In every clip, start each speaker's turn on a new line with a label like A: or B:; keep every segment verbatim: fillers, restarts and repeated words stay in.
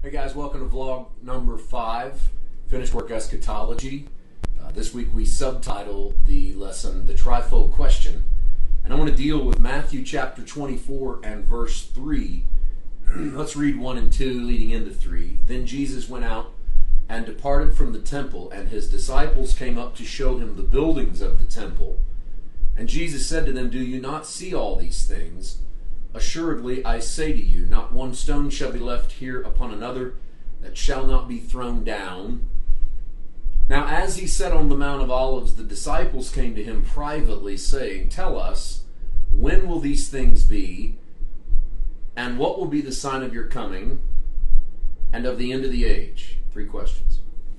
A: Hey guys, welcome to vlog number five, Finished Work Eschatology. Uh, this week we subtitle the lesson, The Trifold Question. And I want to deal with Matthew chapter twenty-four and verse three. Let's read one and two leading into three. Then Jesus went out and departed from the temple, and his disciples came up to show him the buildings of the temple. And Jesus said to them, Do you not see all these things? Assuredly, I say to you, not one stone shall be left here upon another that shall not be thrown down. Now, as he sat on the Mount of Olives, the disciples came to him privately, saying, Tell us, when will these things be? And what will be the sign of your coming and of the end of the age? Three questions.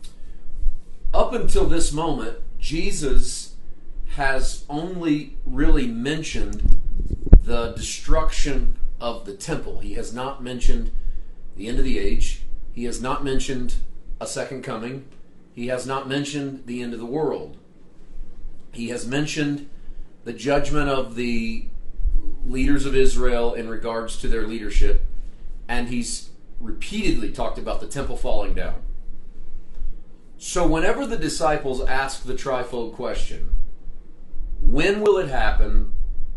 A: Up until this moment, Jesus has only really mentioned the destruction of the temple. He has not mentioned the end of the age. He has not mentioned a second coming. He has not mentioned the end of the world. He has mentioned the judgment of the leaders of Israel in regards to their leadership, and he's repeatedly talked about the temple falling down. So whenever the disciples ask the trifold question, when will it happen?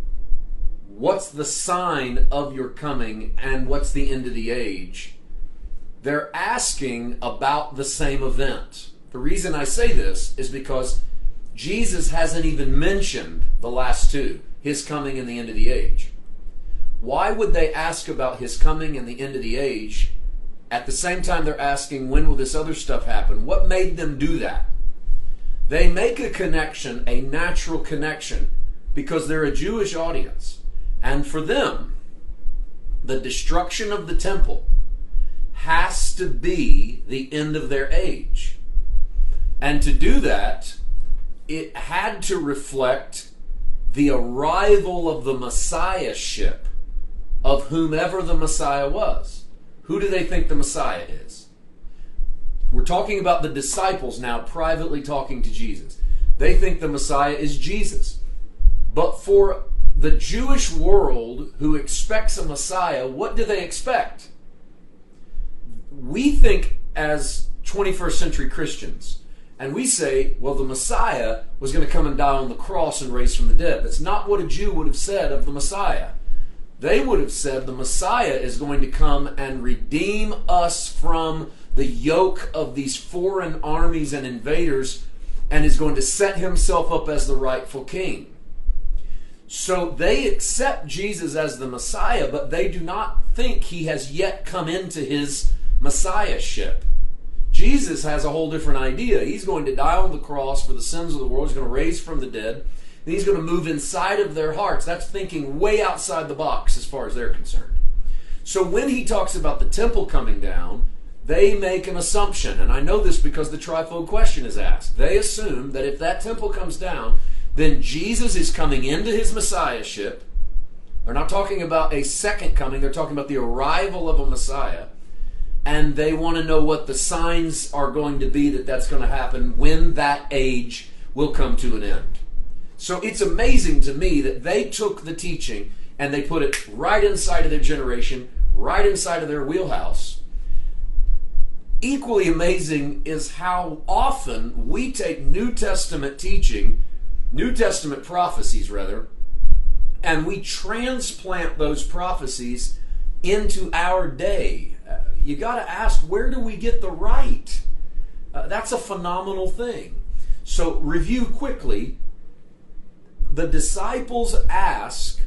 A: What's the sign of your coming, and what's the end of the age? They're asking about the same event. The reason I say this is because Jesus hasn't even mentioned the last two, his coming and the end of the age. Why would they ask about his coming and the end of the age at the same time they're asking, when will this other stuff happen? What made them do that? They make a connection, a natural connection, because they're a Jewish audience. And for them, the destruction of the temple has to be the end of their age. And to do that, it had to reflect the arrival of the Messiahship of whomever the Messiah was. Who do they think the Messiah is? We're talking about the disciples now privately talking to Jesus. They think the Messiah is Jesus. But for the Jewish world who expects a Messiah, what do they expect? We think as twenty-first century Christians, and we say, well, the Messiah was going to come and die on the cross and raise from the dead. That's not what a Jew would have said of the Messiah. They would have said the Messiah is going to come and redeem us from the yoke of these foreign armies and invaders, and is going to set himself up as the rightful king. So they accept Jesus as the Messiah, but they do not think he has yet come into his Messiahship. Jesus has a whole different idea. He's going to die on the cross for the sins of the world. He's going to raise from the dead. And he's going to move inside of their hearts. That's thinking way outside the box as far as they're concerned. So when he talks about the temple coming down, they make an assumption. And I know this because the trifold question is asked. They assume that if that temple comes down, then Jesus is coming into his Messiahship. They're not talking about a second coming. They're talking about the arrival of a Messiah. And they want to know what the signs are going to be that that's going to happen when that age will come to an end. So it's amazing to me that they took the teaching and they put it right inside of their generation, right inside of their wheelhouse. Equally amazing is how often we take New Testament teaching, New Testament prophecies rather, and we transplant those prophecies into our day. Uh, you got to ask, where do we get the right? Uh, that's a phenomenal thing. So review quickly. The disciples ask,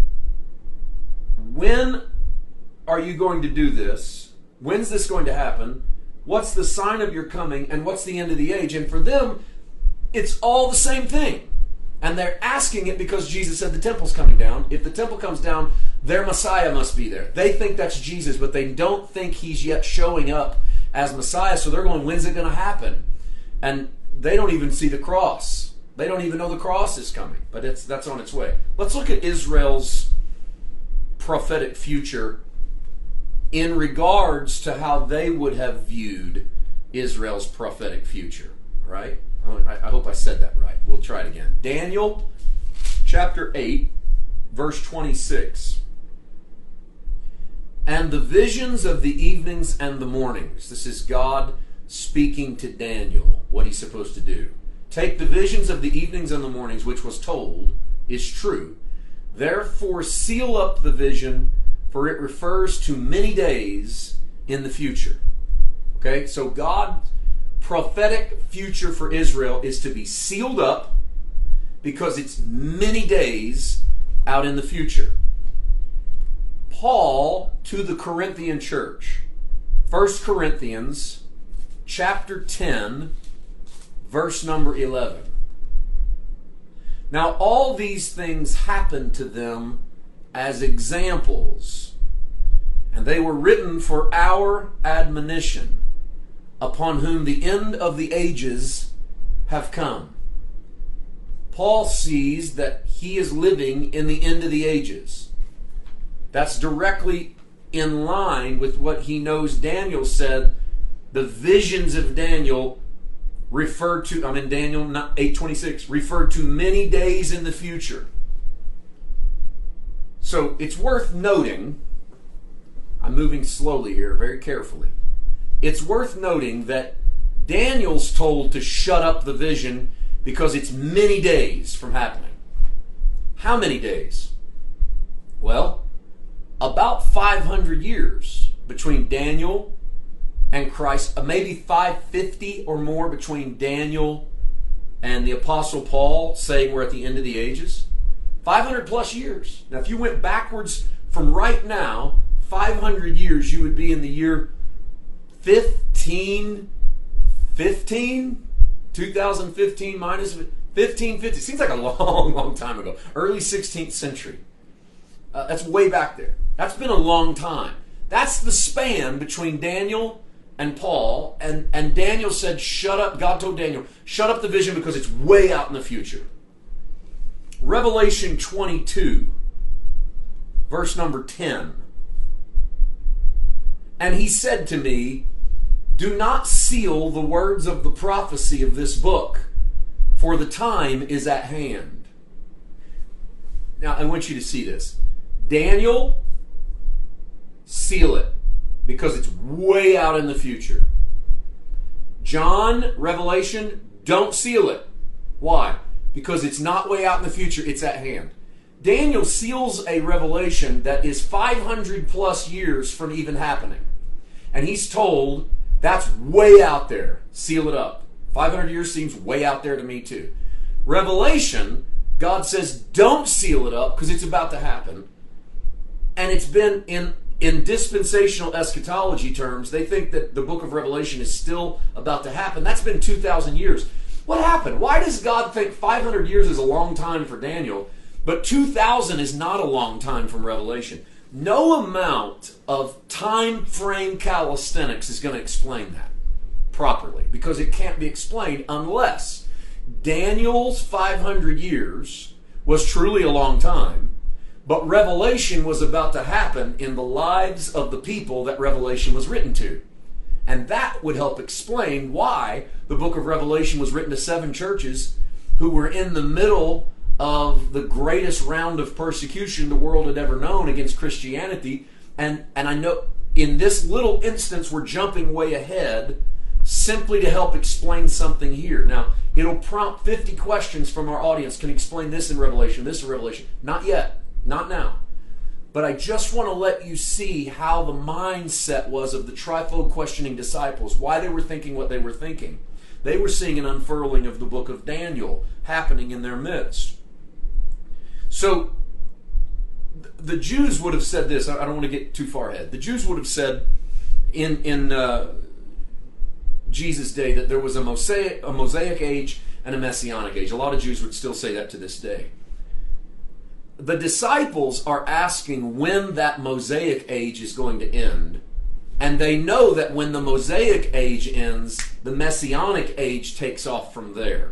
A: when are you going to do this? When's this going to happen? What's the sign of your coming? And what's the end of the age? And for them, it's all the same thing. And they're asking it because Jesus said the temple's coming down. If the temple comes down, their Messiah must be there. They think that's Jesus, but they don't think he's yet showing up as Messiah. So they're going, when's it going to happen? And they don't even see the cross. They don't even know the cross is coming, but it's that's on its way. Let's look at Israel's prophetic future in regards to how they would have viewed Israel's prophetic future. Right? I hope I said that right. We'll try it again. Daniel chapter eight, verse twenty-six. and the visions of the evenings and the mornings. This is God speaking to Daniel, what he's supposed to do. Take the visions of the evenings and the mornings, which was told, is true. Therefore seal up the vision, for it refers to many days in the future. Okay, so God's prophetic future for Israel is to be sealed up because it's many days out in the future. Paul to the Corinthian church, First Corinthians chapter ten, verse number eleven. Now all these things happened to them as examples, and they were written for our admonition, upon whom the end of the ages have come. Paul sees that he is living in the end of the ages. That's directly in line with what he knows Daniel said. The visions of Daniel referred to, I'm in Daniel eight twenty-six, referred to many days in the future. So it's worth noting, I'm moving slowly here, very carefully. It's worth noting that Daniel's told to shut up the vision because it's many days from happening. How many days? Well, about five hundred years between Daniel and Christ, maybe five fifty or more between Daniel and the Apostle Paul, saying we're at the end of the ages. five hundred plus years. Now, if you went backwards from right now, five hundred years, you would be in the year fifteen fifteen? two thousand fifteen minus fifteen fifty. Seems like a long, long time ago. Early sixteenth century. Uh, that's way back there. That's been a long time. That's the span between Daniel and Paul. And, and Daniel said, shut up. God told Daniel, shut up the vision because it's way out in the future. Revelation twenty-two, verse number ten. And he said to me, do not seal the words of the prophecy of this book, for the time is at hand. Now, I want you to see this. Daniel, seal it, because it's way out in the future. John, Revelation, don't seal it. Why? Because it's not way out in the future, it's at hand. Daniel seals a revelation that is five hundred plus years from even happening. And he's told, that's way out there. Seal it up. five hundred years seems way out there to me too. Revelation, God says, don't seal it up because it's about to happen. And it's been, in, in dispensational eschatology terms, they think that the book of Revelation is still about to happen. That's been two thousand years. What happened? Why does God think five hundred years is a long time for Daniel, but two thousand is not a long time from Revelation? No amount of time frame calisthenics is going to explain that properly, because it can't be explained unless Daniel's five hundred years was truly a long time, but Revelation was about to happen in the lives of the people that Revelation was written to. And that would help explain why the book of Revelation was written to seven churches who were in the middle of the greatest round of persecution the world had ever known against Christianity. And, and I know in this little instance we're jumping way ahead simply to help explain something here. Now, it'll prompt fifty questions from our audience. Can you explain this in Revelation, this in Revelation? Not yet. Not now. But I just want to let you see how the mindset was of the trifold questioning disciples, why they were thinking what they were thinking. They were seeing an unfurling of the book of Daniel happening in their midst. So, the Jews would have said this. I don't want to get too far ahead. The Jews would have said in, in uh, Jesus' day that there was a Mosaic, a Mosaic age and a Messianic age. A lot of Jews would still say that to this day. The disciples are asking when that Mosaic age is going to end. And they know that when the Mosaic age ends, the Messianic age takes off from there.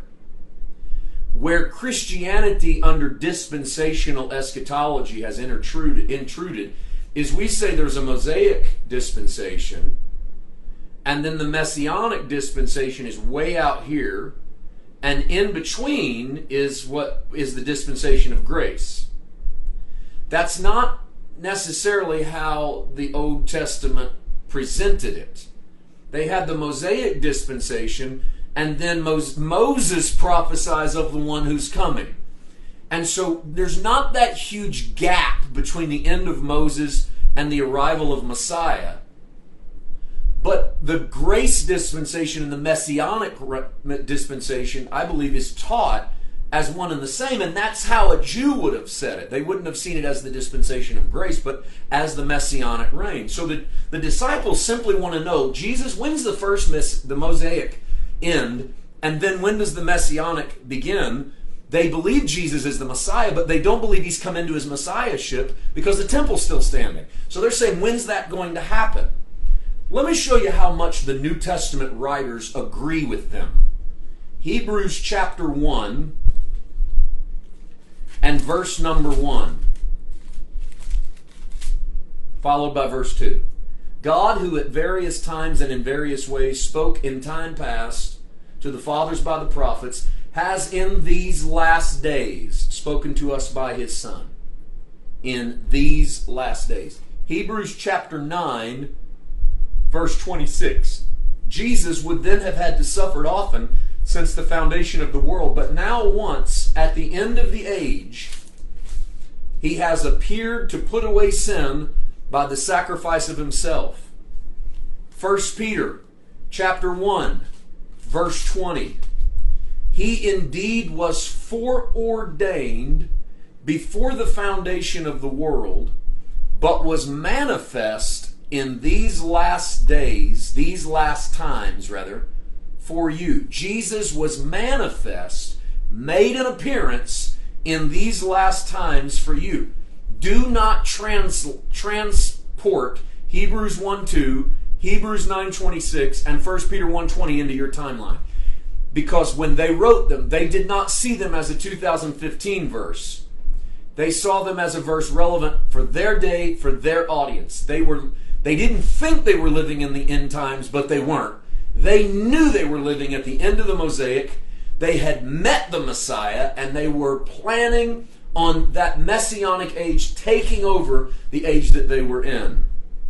A: Where Christianity under dispensational eschatology has intruded, intruded is we say there's a Mosaic dispensation, and then the Messianic dispensation is way out here, and in between is what is the dispensation of grace. That's not necessarily how the Old Testament presented it. They had the Mosaic dispensation, and then Moses prophesies of the one who's coming. And so there's not that huge gap between the end of Moses and the arrival of Messiah. But the grace dispensation and the messianic dispensation, I believe, is taught as one and the same, and that's how a Jew would have said it. They wouldn't have seen it as the dispensation of grace, but as the messianic reign. So the, the disciples simply want to know, Jesus, when's the first mess, the Mosaic end, and then when does the messianic begin? They believe Jesus is the Messiah, but they don't believe he's come into his messiahship because the temple's still standing. So they're saying, when's that going to happen? Let me show you how much the New Testament writers agree with them. Hebrews chapter one and verse number one, followed by verse two. God, who at various times and in various ways spoke in time past to the fathers by the prophets, has in these last days spoken to us by his Son. In these last days. Hebrews chapter nine, verse twenty-six. Jesus would then have had to suffer often since the foundation of the world, but now once, at the end of the age, he has appeared to put away sin by the sacrifice of himself. First Peter chapter one, verse twenty. He indeed was foreordained before the foundation of the world, but was manifest in these last days, these last times rather, for you. Jesus was manifest, made an appearance in these last times for you. Do not trans, transport Hebrews one two, Hebrews nine twenty-six, and First Peter one twenty into your timeline. Because when they wrote them, they did not see them as a two thousand fifteen verse. They saw them as a verse relevant for their day, for their audience. They were, they didn't think they were living in the end times, but they weren't. They knew they were living at the end of the Mosaic. They had met the Messiah, and they were planning on that messianic age taking over the age that they were in.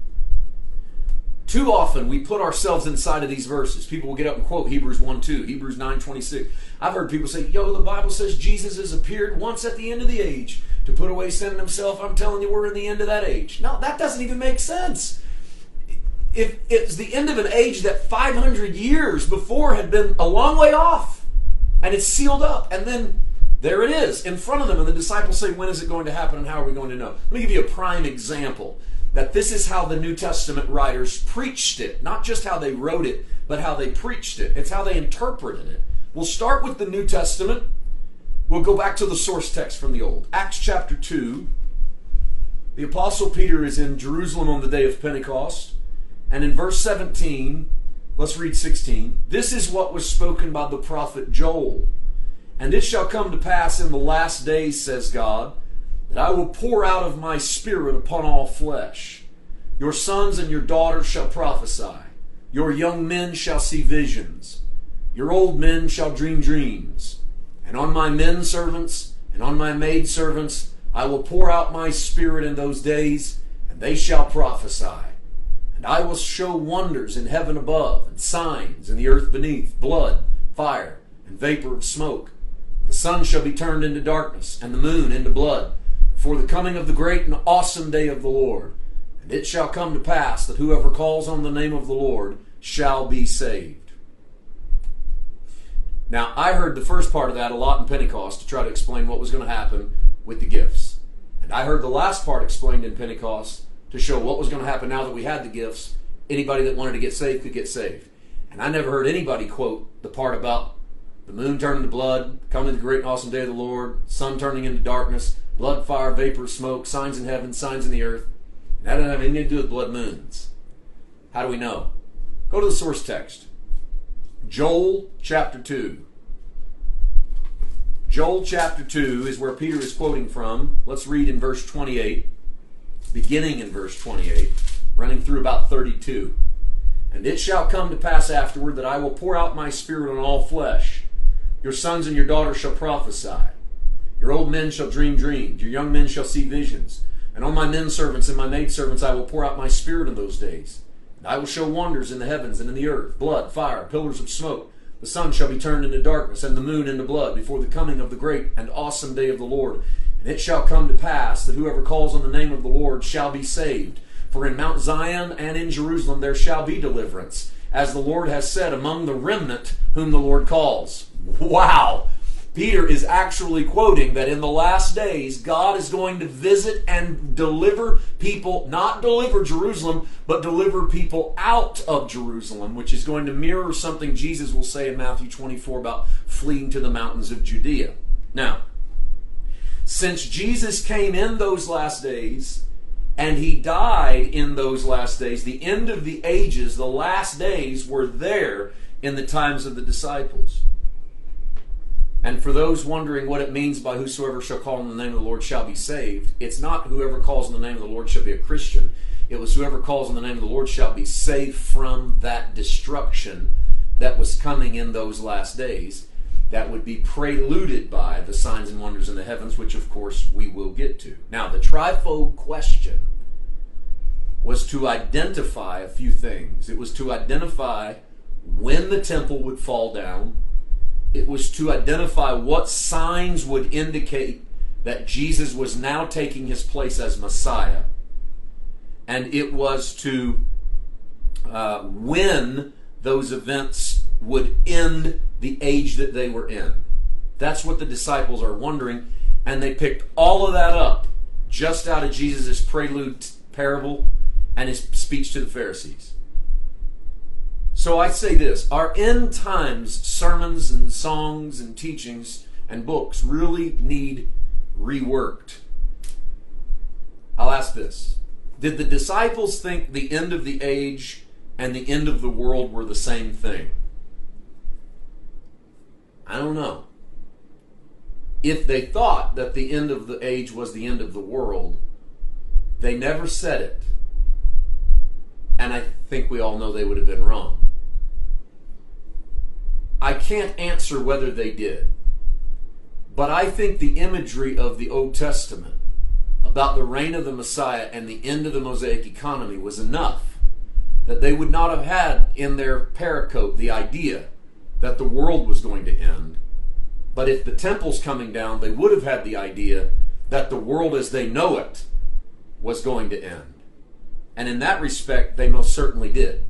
A: Too often we put ourselves inside of these verses. People will get up and quote Hebrews one two, Hebrews nine twenty-six. I've heard people say, yo, the Bible says Jesus has appeared once at the end of the age to put away sin in himself. I'm telling you, we're in the end of that age. No, that doesn't even make sense. If it's the end of an age that five hundred years before had been a long way off, and it's sealed up, and then there it is in front of them, and the disciples say, when is it going to happen and how are we going to know? Let me give you a prime example that this is how the New Testament writers preached it. Not just how they wrote it, but how they preached it. It's how they interpreted it. We'll start with the New Testament. We'll go back to the source text from the Old. Acts chapter two. The Apostle Peter is in Jerusalem on the day of Pentecost. And in verse seventeen, let's read sixteen. This is what was spoken by the prophet Joel. And it shall come to pass in the last days, says God, that I will pour out of my Spirit upon all flesh. Your sons and your daughters shall prophesy. Your young men shall see visions. Your old men shall dream dreams. And on my men servants and on my maid servants I will pour out my Spirit in those days, and they shall prophesy. And I will show wonders in heaven above, and signs in the earth beneath, blood, fire, and vapor of smoke. The sun shall be turned into darkness, and the moon into blood, for the coming of the great and awesome day of the Lord. And it shall come to pass that whoever calls on the name of the Lord shall be saved. Now, I heard the first part of that a lot in Pentecost to try to explain what was going to happen with the gifts. And I heard the last part explained in Pentecost to show what was going to happen now that we had the gifts. Anybody that wanted to get saved could get saved. And I never heard anybody quote the part about the moon turning to blood, coming the great and awesome day of the Lord, sun turning into darkness, blood, fire, vapor, smoke, signs in heaven, signs in the earth. And that doesn't have anything to do with blood moons. How do we know? Go to the source text. Joel chapter two. Joel chapter two is where Peter is quoting from. Let's read in verse twenty-eight, beginning in verse twenty-eight, running through about thirty-two. And it shall come to pass afterward that I will pour out my Spirit on all flesh. Your sons and your daughters shall prophesy. Your old men shall dream dreams. Your young men shall see visions. And on my men servants and my maid servants I will pour out my spirit in those days. And I will show wonders in the heavens and in the earth, blood, fire, pillars of smoke. The sun shall be turned into darkness, and the moon into blood, before the coming of the great and awesome day of the Lord. And it shall come to pass that whoever calls on the name of the Lord shall be saved. For in Mount Zion and in Jerusalem there shall be deliverance, as the Lord has said, among the remnant whom the Lord calls. Wow! Peter is actually quoting that in the last days, God is going to visit and deliver people, not deliver Jerusalem, but deliver people out of Jerusalem, which is going to mirror something Jesus will say in Matthew twenty-four about fleeing to the mountains of Judea. Now, since Jesus came in those last days, and he died in those last days, the end of the ages, the last days were there in the times of the disciples. And for those wondering what it means by whosoever shall call on the name of the Lord shall be saved, it's not whoever calls on the name of the Lord shall be a Christian. It was whoever calls on the name of the Lord shall be saved from that destruction that was coming in those last days, that would be preluded by the signs and wonders in the heavens, which of course we will get to. Now, the trifold question was to identify a few things. It was to identify when the temple would fall down. It was to identify what signs would indicate that Jesus was now taking his place as Messiah. And it was to uh, when those events would end the age that they were in. That's what the disciples are wondering. And they picked all of that up just out of Jesus' prelude parable and his speech to the Pharisees. So I say this, our end times sermons and songs and teachings and books really need reworked. I'll ask this. Did the disciples think the end of the age and the end of the world were the same thing? I don't know. If they thought that the end of the age was the end of the world, they never said it. And I think we all know they would have been wrong. I can't answer whether they did. But I think the imagery of the Old Testament about the reign of the Messiah and the end of the Mosaic economy was enough that they would not have had in their pericope the idea that the world was going to end. But if the temple's coming down, they would have had the idea that the world as they know it was going to end. And in that respect, they most certainly did.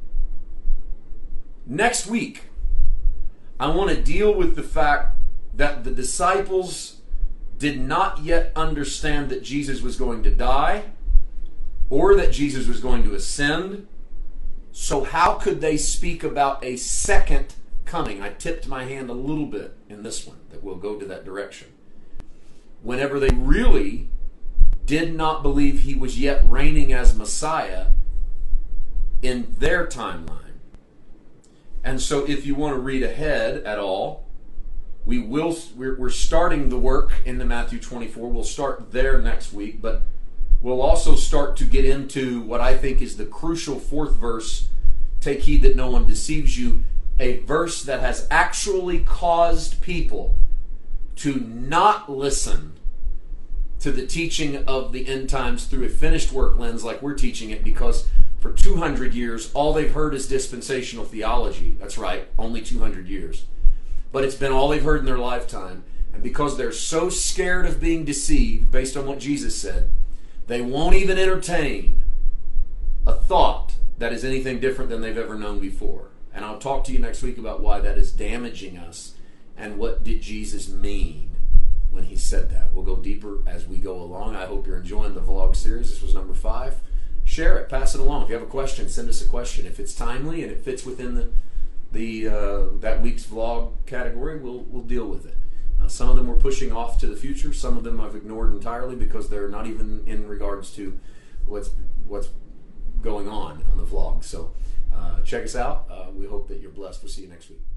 A: Next week, I want to deal with the fact that the disciples did not yet understand that Jesus was going to die or that Jesus was going to ascend. So how could they speak about a second coming? I tipped my hand a little bit in this one that we'll go to that direction. Whenever they really did not believe he was yet reigning as Messiah in their timeline. And so if you want to read ahead at all, we will, we're, we're starting the work into Matthew twenty-four. We'll start there next week, but we'll also start to get into what I think is the crucial fourth verse, take heed that no one deceives you, a verse that has actually caused people to not listen to the teaching of the end times through a finished work lens like we're teaching it, because for two hundred years, all they've heard is dispensational theology. That's right, only two hundred years. But it's been all they've heard in their lifetime. And because they're so scared of being deceived, based on what Jesus said, they won't even entertain a thought that is anything different than they've ever known before. And I'll talk to you next week about why that is damaging us and what did Jesus mean when he said that. We'll go deeper as we go along. I hope you're enjoying the vlog series. This was number five. Share it, pass it along. If you have a question, send us a question. If it's timely and it fits within the the uh, that week's vlog category, we'll we'll deal with it. Uh, some of them we're pushing off to the future. Some of them I've ignored entirely because they're not even in regards to what's what's going on on the vlog. So uh, check us out. Uh, we hope that you're blessed. We'll see you next week.